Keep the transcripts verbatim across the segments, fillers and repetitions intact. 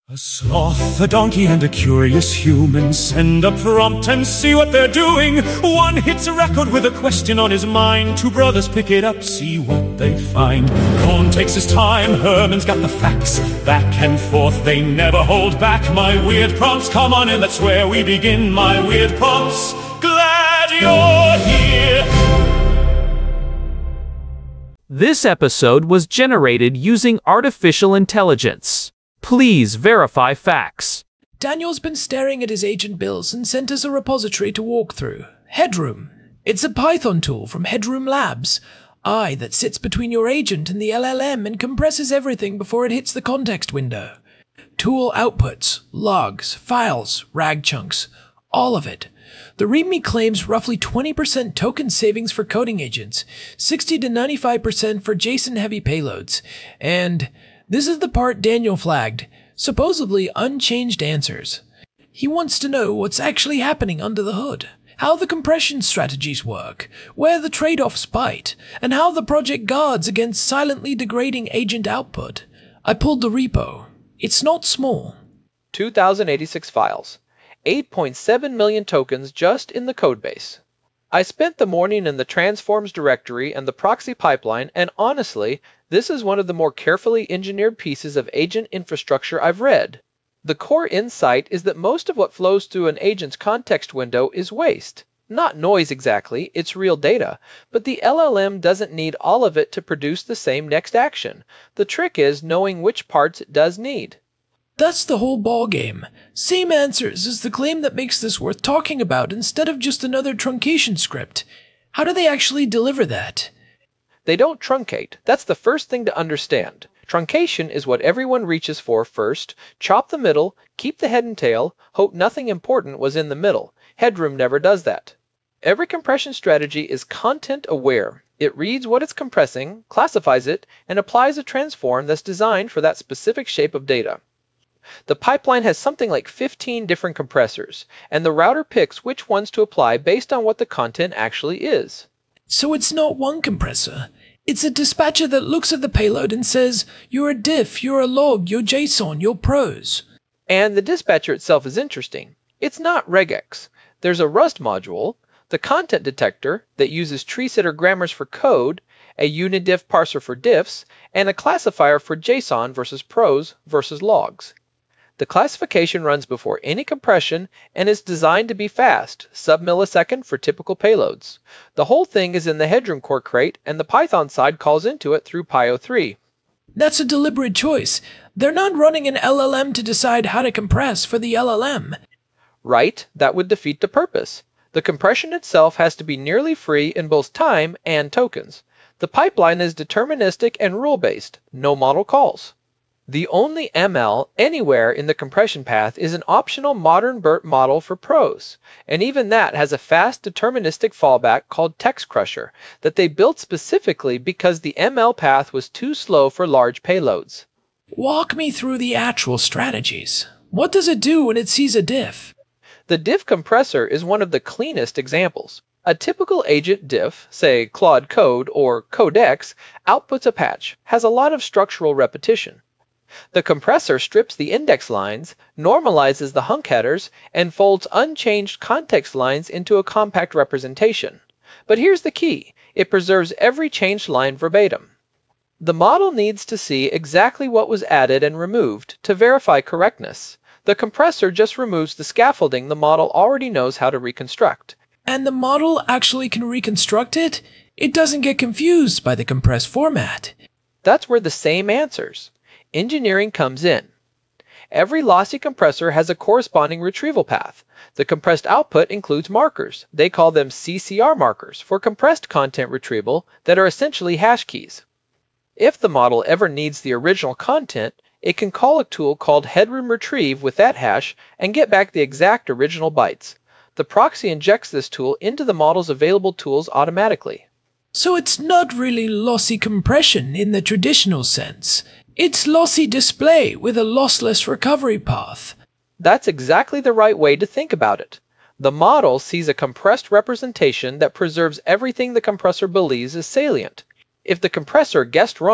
A sloth, a donkey, and a curious human send a prompt and see what they're doing. One hits a record with a question on his mind. Two brothers pick it up, see what they find. Cohn takes his time, Herman's got the facts. Back and forth, they never hold back. My weird prompts, come on in, that's where we begin. My weird prompts, glad you're here. This episode was generated using artificial intelligence. Please verify facts. Daniel's been staring at his agent bills and sent us a repository to walk through. Headroom. It's a Python tool from Headroom Labs. I that sits between your agent and the L L M and compresses everything before it hits the context window. Tool outputs, logs, files, rag chunks, all of it. The README claims roughly twenty percent token savings for coding agents, sixty to ninety-five percent for JSON-heavy payloads, and this is the part Daniel flagged, supposedly unchanged answers. He wants to know what's actually happening under the hood, how the compression strategies work, where the trade-offs bite, and how the project guards against silently degrading agent output. I pulled the repo. It's not small. two thousand eighty-six files. eight point seven million tokens just in the codebase. I spent the morning in the transforms directory and the proxy pipeline, and honestly, this is one of the more carefully engineered pieces of agent infrastructure I've read. The core insight is that most of what flows through an agent's context window is waste. Not noise exactly, it's real data, but the L L M doesn't need all of it to produce the same next action. The trick is knowing which parts it does need. That's the whole ballgame. Same answers is the claim that makes this worth talking about instead of just another truncation script. How do they actually deliver that? They don't truncate. That's the first thing to understand. Truncation is what everyone reaches for first. Chop the middle, keep the head and tail, hope nothing important was in the middle. Headroom never does that. Every compression strategy is content aware. It reads what it's compressing, classifies it, and applies a transform that's designed for that specific shape of data. The pipeline has something like fifteen different compressors, and the router picks which ones to apply based on what the content actually is. So it's not one compressor. It's a dispatcher that looks at the payload and says, you're a diff, you're a log, you're JSON, you're prose. And the dispatcher itself is interesting. It's not regex. There's a Rust module, the content detector that uses tree sitter grammars for code, a unidiff parser for diffs, and a classifier for JSON versus prose versus logs. The classification runs before any compression and is designed to be fast, sub-millisecond for typical payloads. The whole thing is in the Headroom core crate, and the Python side calls into it through P Y O three. That's a deliberate choice. They're not running an L L M to decide how to compress for the L L M. Right, that would defeat the purpose. The compression itself has to be nearly free in both time and tokens. The pipeline is deterministic and rule-based, no model calls. The only M L anywhere in the compression path is an optional modern BERT model for prose, and even that has a fast deterministic fallback called TextCrusher that they built specifically because the M L path was too slow for large payloads. Walk me through the actual strategies. What does it do when it sees a diff? The diff compressor is one of the cleanest examples. A typical agent diff, say Claude Code or Codex, outputs a patch, has a lot of structural repetition. The compressor strips the index lines, normalizes the hunk headers, and folds unchanged context lines into a compact representation. But here's the key. It preserves every changed line verbatim. The model needs to see exactly what was added and removed to verify correctness. The compressor just removes the scaffolding the model already knows how to reconstruct. And the model actually can reconstruct it? It doesn't get confused by the compressed format. That's where the same answers. Engineering comes in. Every lossy compressor has a corresponding retrieval path. The compressed output includes markers. They call them C C R markers for compressed content retrieval that are essentially hash keys. If the model ever needs the original content, it can call a tool called Headroom Retrieve with that hash and get back the exact original bytes. The proxy injects this tool into the model's available tools automatically. So it's not really lossy compression in the traditional sense. It's lossy display with a lossless recovery path. That's exactly the right way to think about it. The model sees a compressed representation that preserves everything the compressor believes is salient. If the compressor guessed wrong,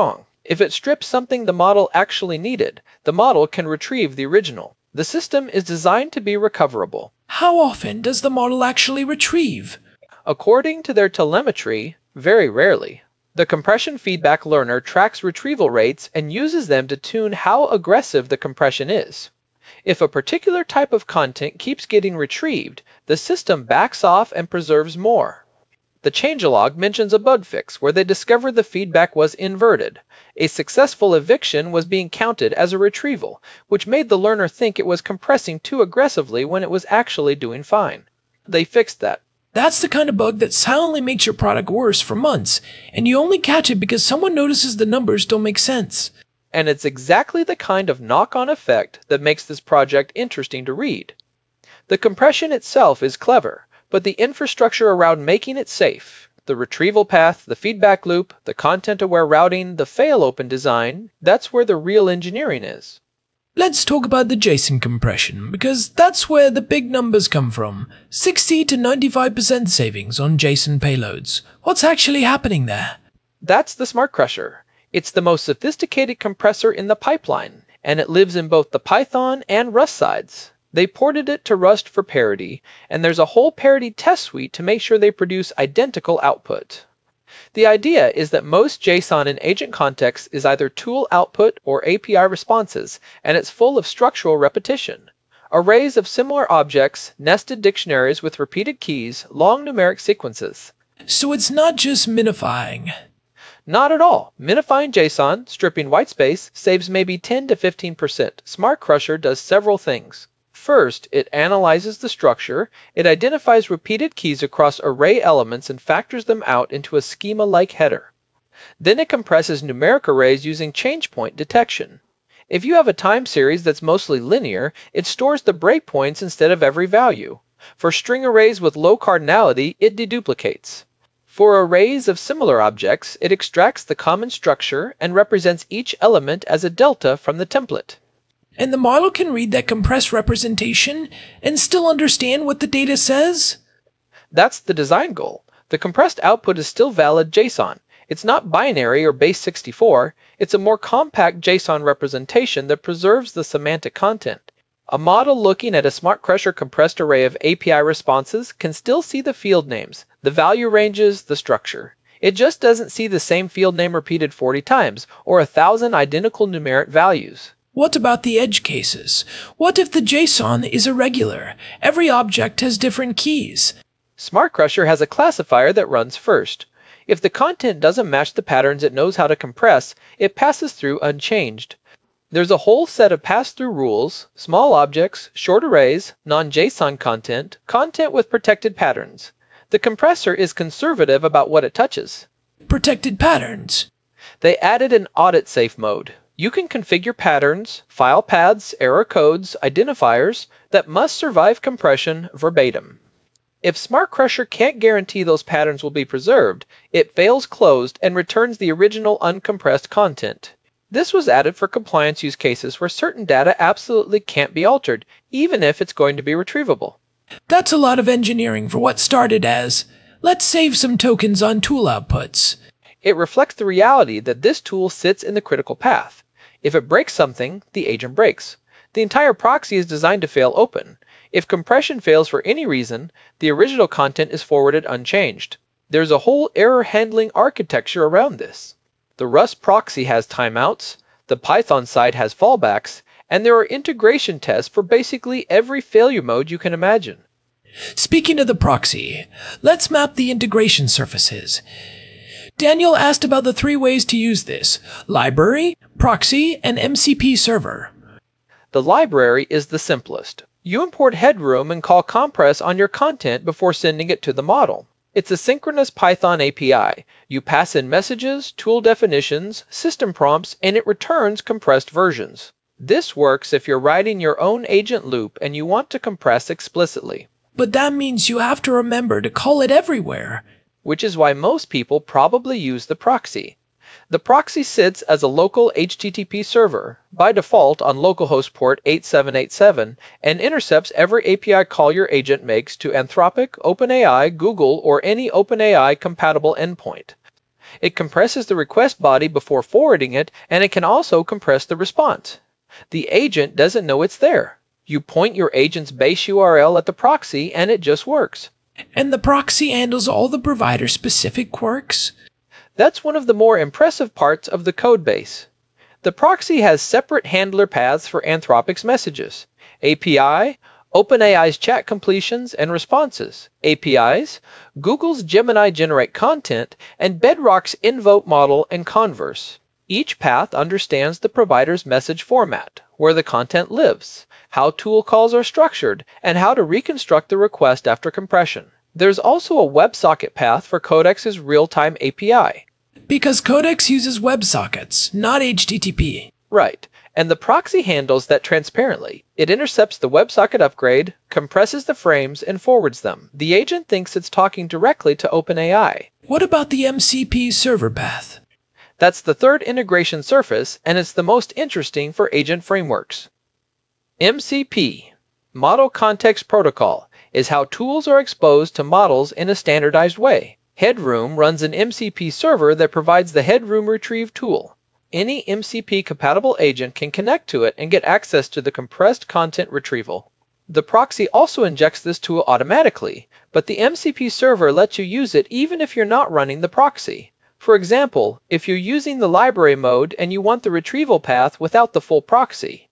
If it strips something the model actually needed, the model can retrieve the original. The system is designed to be recoverable. How often does the model actually retrieve? According to their telemetry, very rarely. The compression feedback learner tracks retrieval rates and uses them to tune how aggressive the compression is. If a particular type of content keeps getting retrieved, the system backs off and preserves more. The changelog mentions a bug fix where they discovered the feedback was inverted. A successful eviction was being counted as a retrieval, which made the learner think it was compressing too aggressively when it was actually doing fine. They fixed that. That's the kind of bug that silently makes your product worse for months, and you only catch it because someone notices the numbers don't make sense. And it's exactly the kind of knock-on effect that makes this project interesting to read. The compression itself is clever, but the infrastructure around making it safe, the retrieval path, the feedback loop, the content-aware routing, the fail-open design, that's where the real engineering is. Let's talk about the JSON compression, because that's where the big numbers come from. sixty to ninety-five percent savings on JSON payloads. What's actually happening there? That's the Smart Crusher. It's the most sophisticated compressor in the pipeline, and it lives in both the Python and Rust sides. They ported it to Rust for parity, and there's a whole parity test suite to make sure they produce identical output. The idea is that most JSON in agent context is either tool output or A P I responses, and it's full of structural repetition. Arrays of similar objects, nested dictionaries with repeated keys, long numeric sequences. So it's not just minifying. Not at all. Minifying JSON, stripping whitespace, saves maybe ten to fifteen percent. Smart Crusher does several things. First, it analyzes the structure, it identifies repeated keys across array elements and factors them out into a schema-like header. Then it compresses numeric arrays using change point detection. If you have a time series that's mostly linear, it stores the breakpoints instead of every value. For string arrays with low cardinality, it deduplicates. For arrays of similar objects, it extracts the common structure and represents each element as a delta from the template. And the model can read that compressed representation and still understand what the data says? That's the design goal. The compressed output is still valid JSON. It's not binary or base sixty-four, it's a more compact JSON representation that preserves the semantic content. A model looking at a Smart Crusher compressed array of A P I responses can still see the field names, the value ranges, the structure. It just doesn't see the same field name repeated forty times, or a thousand identical numeric values. What about the edge cases? What if the JSON is irregular? Every object has different keys. Smart Crusher has a classifier that runs first. If the content doesn't match the patterns it knows how to compress, it passes through unchanged. There's a whole set of pass-through rules, small objects, short arrays, non-JSON content, content with protected patterns. The compressor is conservative about what it touches. Protected patterns. They added an audit-safe mode. You can configure patterns, file paths, error codes, identifiers that must survive compression verbatim. If Smart Crusher can't guarantee those patterns will be preserved, it fails closed and returns the original uncompressed content. This was added for compliance use cases where certain data absolutely can't be altered, even if it's going to be retrievable. That's a lot of engineering for what started as, let's save some tokens on tool outputs. It reflects the reality that this tool sits in the critical path. If it breaks something, the agent breaks. The entire proxy is designed to fail open. If compression fails for any reason, the original content is forwarded unchanged. There's a whole error handling architecture around this. The Rust proxy has timeouts, the Python side has fallbacks, and there are integration tests for basically every failure mode you can imagine. Speaking of the proxy, let's map the integration surfaces. Daniel asked about the three ways to use this: library, proxy, and M C P server. The library is the simplest. You import headroom and call compress on your content before sending it to the model. It's a synchronous Python A P I. You pass in messages, tool definitions, system prompts, and it returns compressed versions. This works if you're writing your own agent loop and you want to compress explicitly. But that means you have to remember to call it everywhere. Which is why most people probably use the proxy. The proxy sits as a local H T T P server, by default on localhost port eight seven eight seven, and intercepts every A P I call your agent makes to Anthropic, OpenAI, Google, or any OpenAI compatible endpoint. It compresses the request body before forwarding it, and it can also compress the response. The agent doesn't know it's there. You point your agent's base U R L at the proxy, and it just works. And the proxy handles all the provider-specific quirks? That's one of the more impressive parts of the code base. The proxy has separate handler paths for Anthropic's messages. A P I, OpenAI's chat completions and responses. A P Is, Google's Gemini generate content, and Bedrock's Invoke model and Converse. Each path understands the provider's message format, where the content lives, how tool calls are structured, and how to reconstruct the request after compression. There's also a WebSocket path for Codex's real-time A P I. Because Codex uses WebSockets, not H T T P. Right, and the proxy handles that transparently. It intercepts the WebSocket upgrade, compresses the frames, and forwards them. The agent thinks it's talking directly to OpenAI. What about the M C P server path? That's the third integration surface, and it's the most interesting for agent frameworks. M C P, Model Context Protocol, is how tools are exposed to models in a standardized way. Headroom runs an M C P server that provides the Headroom Retrieve tool. Any M C P-compatible agent can connect to it and get access to the compressed content retrieval. The proxy also injects this tool automatically, but the M C P server lets you use it even if you're not running the proxy. For example, if you're using the library mode and you want the retrieval path without the full proxy.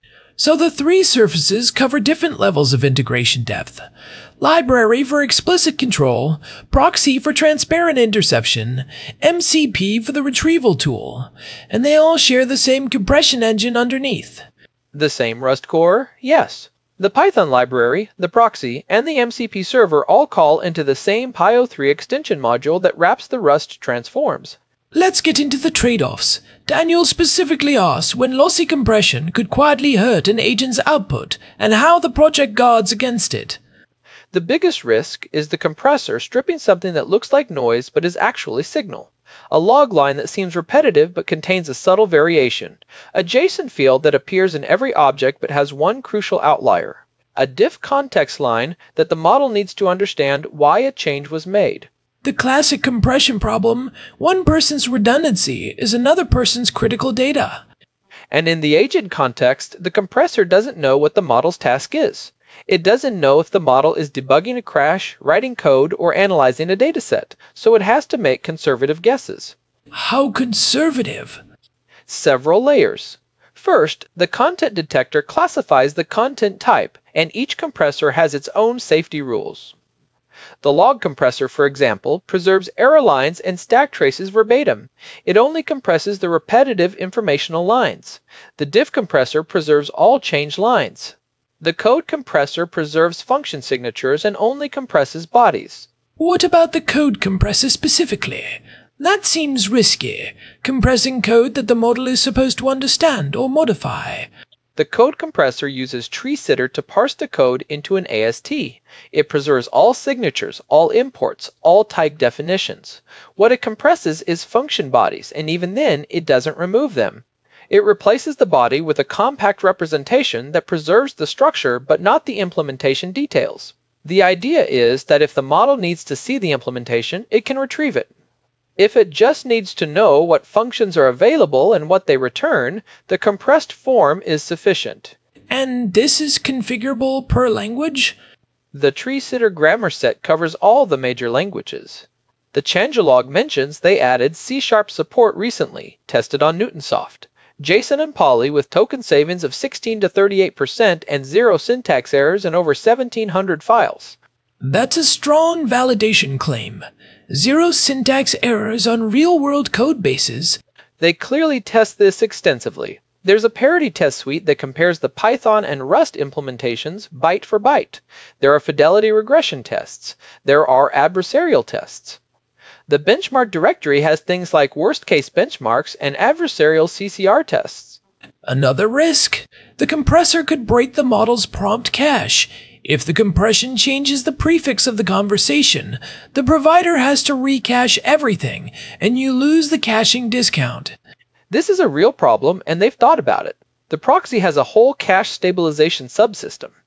So the three surfaces cover different levels of integration depth. Library for explicit control, proxy for transparent interception, M C P for the retrieval tool, and they all share the same compression engine underneath. The same Rust core? Yes. The Python library, the proxy, and the M C P server all call into the same P Y O three extension module that wraps the Rust transforms. Let's get into the trade-offs. Daniel specifically asks when lossy compression could quietly hurt an agent's output and how the project guards against it. The biggest risk is the compressor stripping something that looks like noise but is actually signal. A log line that seems repetitive but contains a subtle variation. A JSON field that appears in every object but has one crucial outlier. A diff context line that the model needs to understand why a change was made. The classic compression problem, one person's redundancy is another person's critical data. And in the agent context, the compressor doesn't know what the model's task is. It doesn't know if the model is debugging a crash, writing code, or analyzing a dataset, so it has to make conservative guesses. How conservative? Several layers. First, the content detector classifies the content type, and each compressor has its own safety rules. The log compressor, for example, preserves error lines and stack traces verbatim. It only compresses the repetitive informational lines. The diff compressor preserves all changed lines. The code compressor preserves function signatures and only compresses bodies. What about the code compressor specifically? That seems risky, compressing code that the model is supposed to understand or modify. The code compressor uses TreeSitter to parse the code into an A S T. It preserves all signatures, all imports, all type definitions. What it compresses is function bodies, and even then, it doesn't remove them. It replaces the body with a compact representation that preserves the structure but not the implementation details. The idea is that if the model needs to see the implementation, it can retrieve it. If it just needs to know what functions are available and what they return, the compressed form is sufficient. And this is configurable per language? The TreeSitter grammar set covers all the major languages. The changelog mentions they added C sharp support recently, tested on Newtonsoft. JSON and Poly with token savings of sixteen to thirty-eight percent and zero syntax errors in over seventeen hundred files. That's a strong validation claim. Zero syntax errors on real-world code bases. They clearly test this extensively. There's a parity test suite that compares the Python and Rust implementations byte for byte. There are fidelity regression tests. There are adversarial tests. The benchmark directory has things like worst-case benchmarks and adversarial C C R tests. Another risk. The compressor could break the model's prompt cache. If the compression changes the prefix of the conversation, the provider has to recache everything, and you lose the caching discount. This is a real problem, and they've thought about it. The proxy has a whole cache stabilization subsystem.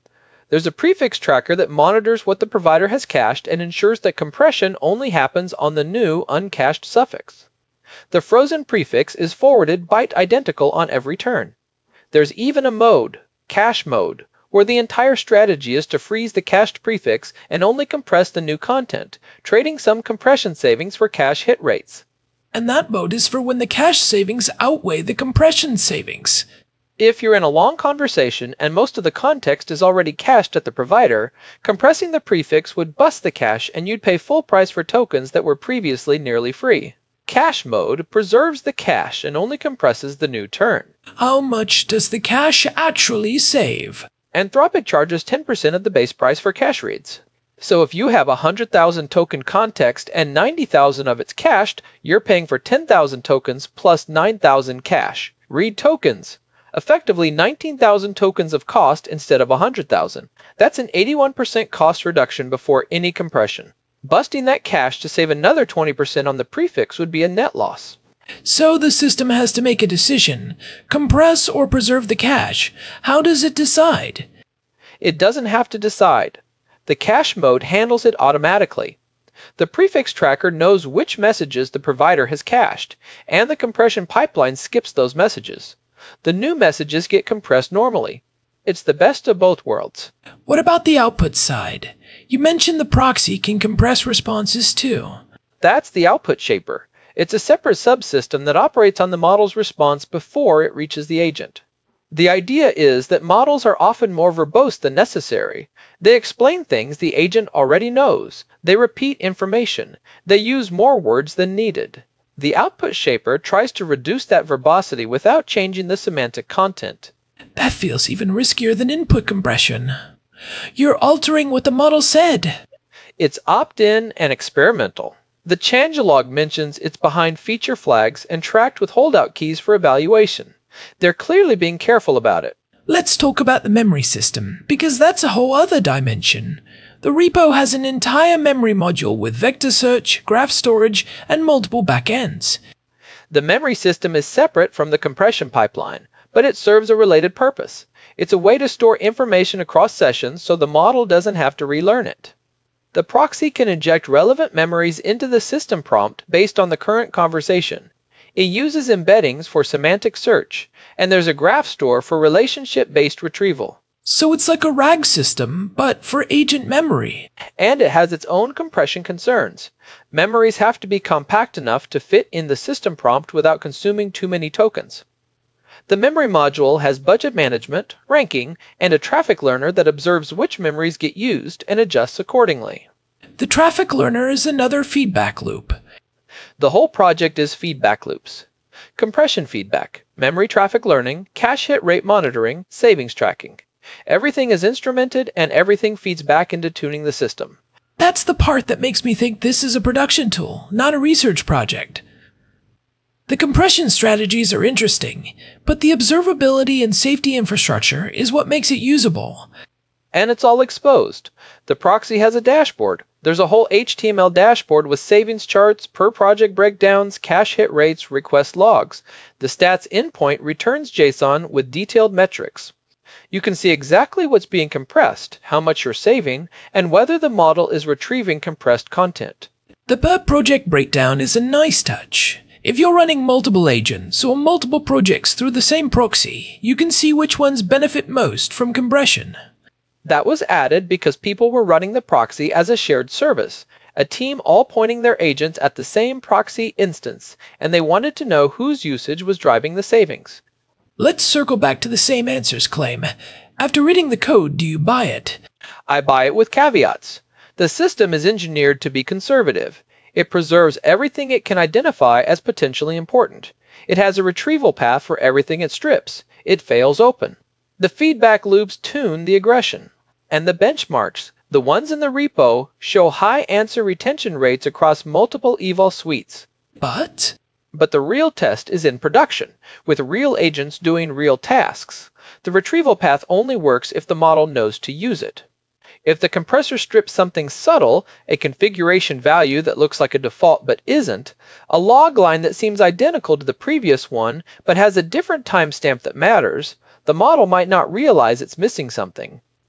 There's a prefix tracker that monitors what the provider has cached and ensures that compression only happens on the new uncached suffix. The frozen prefix is forwarded byte identical on every turn. There's even a mode, cache mode, where the entire strategy is to freeze the cached prefix and only compress the new content, trading some compression savings for cache hit rates. And that mode is for when the cache savings outweigh the compression savings. If you're in a long conversation and most of the context is already cached at the provider, compressing the prefix would bust the cache and you'd pay full price for tokens that were previously nearly free. Cache mode preserves the cache and only compresses the new turn. How much does the cache actually save? Anthropic charges ten percent of the base price for cache reads. So if you have one hundred thousand token context and ninety thousand of it's cached, you're paying for ten thousand tokens plus nine thousand cache. Read tokens. Effectively nineteen thousand tokens of cost instead of one hundred thousand. That's an eighty-one percent cost reduction before any compression. Busting that cache to save another twenty percent on the prefix would be a net loss. So the system has to make a decision. Compress or preserve the cache. How does it decide? It doesn't have to decide. The cache mode handles it automatically. The prefix tracker knows which messages the provider has cached, and the compression pipeline skips those messages. The new messages get compressed normally. It's the best of both worlds. What about the output side? You mentioned the proxy can compress responses too. That's the output shaper. It's a separate subsystem that operates on the model's response before it reaches the agent. The idea is that models are often more verbose than necessary. They explain things the agent already knows. They repeat information. They use more words than needed. The output shaper tries to reduce that verbosity without changing the semantic content. That feels even riskier than input compression. You're altering what the model said. It's opt-in and experimental. The changelog mentions it's behind feature flags and tracked with holdout keys for evaluation. They're clearly being careful about it. Let's talk about the memory system, because that's a whole other dimension. The repo has an entire memory module with vector search, graph storage, and multiple backends. The memory system is separate from the compression pipeline, but it serves a related purpose. It's a way to store information across sessions so the model doesn't have to relearn it. The proxy can inject relevant memories into the system prompt based on the current conversation. It uses embeddings for semantic search, and there's a graph store for relationship-based retrieval. So it's like a RAG system, but for agent memory. And it has its own compression concerns. Memories have to be compact enough to fit in the system prompt without consuming too many tokens. The memory module has budget management, ranking, and a traffic learner that observes which memories get used and adjusts accordingly. The traffic learner is another feedback loop. The whole project is feedback loops. Compression feedback, memory traffic learning, cache hit rate monitoring, savings tracking. Everything is instrumented and everything feeds back into tuning the system. That's the part that makes me think this is a production tool, not a research project. The compression strategies are interesting, but the observability and safety infrastructure is what makes it usable. And it's all exposed. The proxy has a dashboard. There's a whole H T M L dashboard with savings charts, per project breakdowns, cache hit rates, request logs. The stats endpoint returns JSON with detailed metrics. You can see exactly what's being compressed, how much you're saving, and whether the model is retrieving compressed content. The per project breakdown is a nice touch. If you're running multiple agents or multiple projects through the same proxy, you can see which ones benefit most from compression. That was added because people were running the proxy as a shared service, a team all pointing their agents at the same proxy instance, and they wanted to know whose usage was driving the savings. Let's circle back to the same answers claim. After reading the code, do you buy it? I buy it with caveats. The system is engineered to be conservative. It preserves everything it can identify as potentially important. It has a retrieval path for everything it strips. It fails open. The feedback loops tune the aggression. And the benchmarks, the ones in the repo, show high answer retention rates across multiple eval suites. But? But the real test is in production, with real agents doing real tasks. The retrieval path only works if the model knows to use it. If the compressor strips something subtle, a configuration value that looks like a default but isn't, a log line that seems identical to the previous one but has a different timestamp that matters, the model might not realize it's missing something.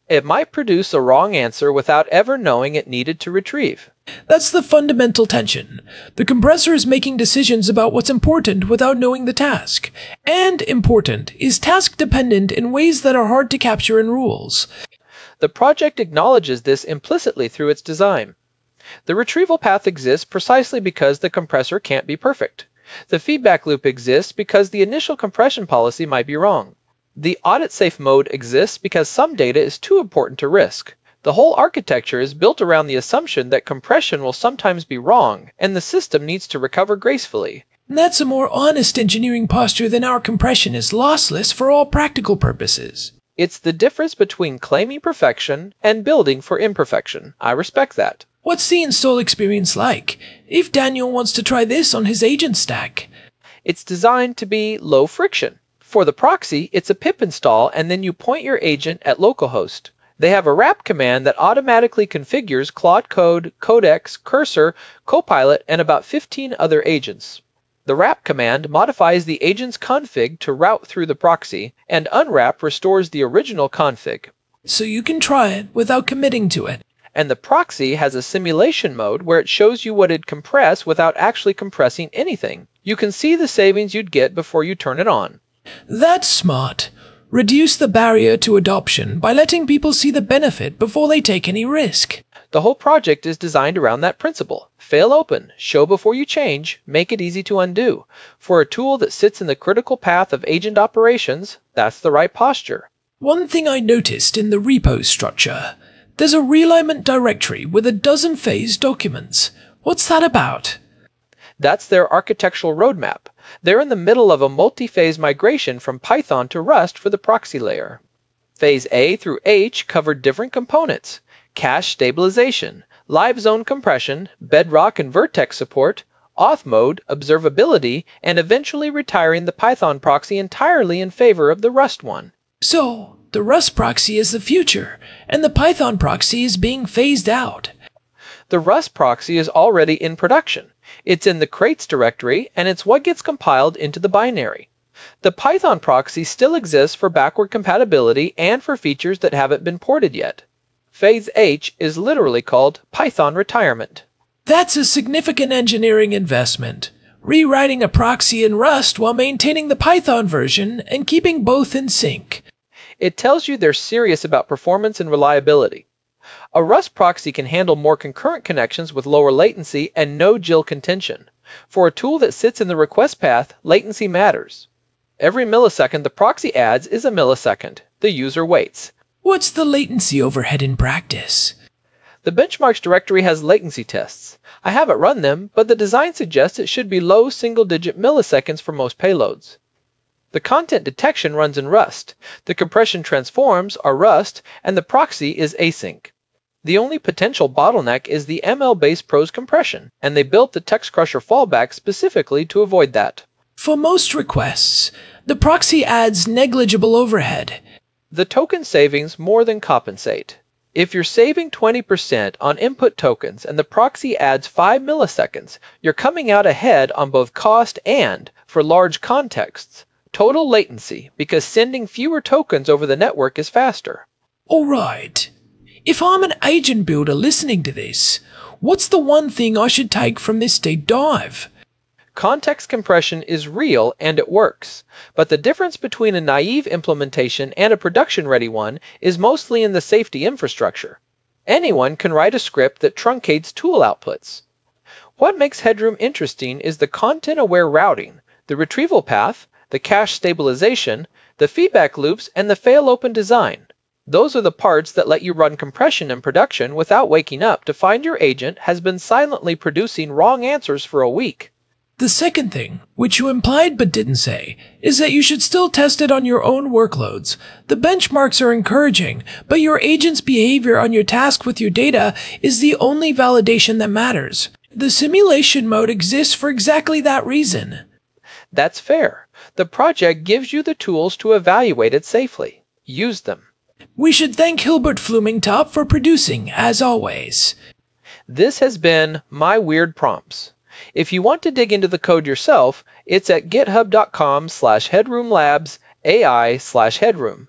It might produce a wrong answer without ever knowing it needed to retrieve. That's the fundamental tension. The compressor is making decisions about what's important without knowing the task. And important is task-dependent in ways that are hard to capture in rules. The project acknowledges this implicitly through its design. The retrieval path exists precisely because the compressor can't be perfect. The feedback loop exists because the initial compression policy might be wrong. The audit-safe mode exists because some data is too important to risk. The whole architecture is built around the assumption that compression will sometimes be wrong, and the system needs to recover gracefully. That's a more honest engineering posture than our compression is lossless for all practical purposes. It's the difference between claiming perfection and building for imperfection. I respect that. What's the install experience like, if Daniel wants to try this on his agent stack? It's designed to be low friction. For the proxy, it's a pip install and then you point your agent at localhost. They have a wrap command that automatically configures Claude Code, Codex, Cursor, Copilot, and about fifteen other agents. The wrap command modifies the agent's config to route through the proxy, and unwrap restores the original config. So you can try it without committing to it. And the proxy has a simulation mode where it shows you what it'd compress without actually compressing anything. You can see the savings you'd get before you turn it on. That's smart. Reduce the barrier to adoption by letting people see the benefit before they take any risk. The whole project is designed around that principle. Fail open, show before you change, make it easy to undo. For a tool that sits in the critical path of agent operations, that's the right posture. One thing I noticed in the repo structure, there's a realignment directory with a dozen phase documents. What's that about? That's their architectural roadmap. They're in the middle of a multi-phase migration from Python to Rust for the proxy layer. Phase A through H covered different components: cache stabilization, live zone compression, bedrock and vertex support, auth mode, observability, and eventually retiring the Python proxy entirely in favor of the Rust one. So, the Rust proxy is the future, and the Python proxy is being phased out. The Rust proxy is already in production. It's in the crates directory, and it's what gets compiled into the binary. The Python proxy still exists for backward compatibility and for features that haven't been ported yet. Phase H is literally called Python retirement. That's a significant engineering investment. Rewriting a proxy in Rust while maintaining the Python version and keeping both in sync. It tells you they're serious about performance and reliability. A Rust proxy can handle more concurrent connections with lower latency and no G I L contention. For a tool that sits in the request path, latency matters. Every millisecond the proxy adds is a millisecond. The user waits. What's the latency overhead in practice? The benchmarks directory has latency tests. I haven't run them, but the design suggests it should be low single-digit milliseconds for most payloads. The content detection runs in Rust. The compression transforms are Rust, and the proxy is async. The only potential bottleneck is the M L-based prose compression, and they built the TextCrusher fallback specifically to avoid that. For most requests, the proxy adds negligible overhead. The token savings more than compensate. If you're saving twenty percent on input tokens and the proxy adds five milliseconds, you're coming out ahead on both cost and, for large contexts, total latency, because sending fewer tokens over the network is faster. Alright. If I'm an agent builder listening to this, what's the one thing I should take from this deep dive? Context compression is real and it works, but the difference between a naive implementation and a production-ready one is mostly in the safety infrastructure. Anyone can write a script that truncates tool outputs. What makes Headroom interesting is the content-aware routing, the retrieval path, the cache stabilization, the feedback loops, and the fail-open design. Those are the parts that let you run compression in production without waking up to find your agent has been silently producing wrong answers for a week. The second thing, which you implied but didn't say, is that you should still test it on your own workloads. The benchmarks are encouraging, but your agent's behavior on your task with your data is the only validation that matters. The simulation mode exists for exactly that reason. That's fair. The project gives you the tools to evaluate it safely. Use them. We should thank Hilbert Flumingtop for producing, as always. This has been My Weird Prompts. If you want to dig into the code yourself, it's at github.com slash headroomlabs AI slash headroom.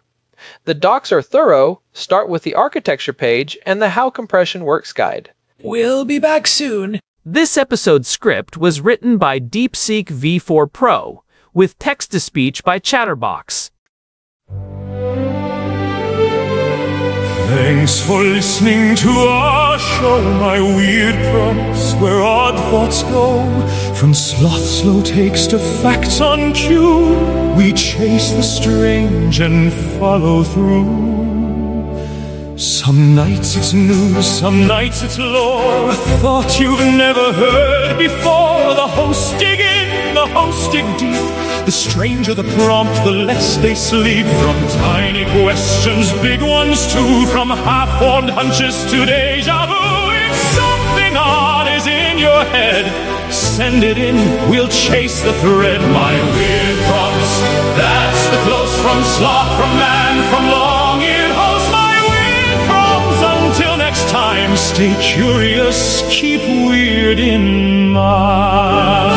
The docs are thorough. Start with the architecture page and the How Compression Works guide. We'll be back soon. This episode's script was written by DeepSeek V four Pro, with text-to-speech by Chatterbox. Thanks for listening to our show, my weird prompts where odd thoughts go. From sloth slow takes to facts on cue, we chase the strange and follow through. Some nights it's news, some nights it's lore, a thought you've never heard before. The hosts dig in, the hosts dig deep. The stranger the prompt, the less they sleep. From tiny questions, big ones too. From half-formed hunches to deja vu. If something odd is in your head, send it in, we'll chase the thread. My weird prompts, that's the close from sloth, from man, from long-eared host. My weird prompts, until next time, stay curious, keep weird in mind.